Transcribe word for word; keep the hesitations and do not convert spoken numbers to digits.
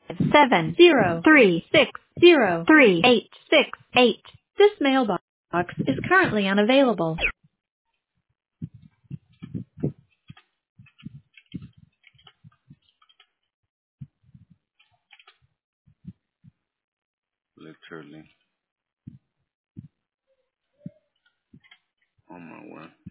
seven zero three six zero three eight six eight. This mailbox is currently unavailable. Literally on my way.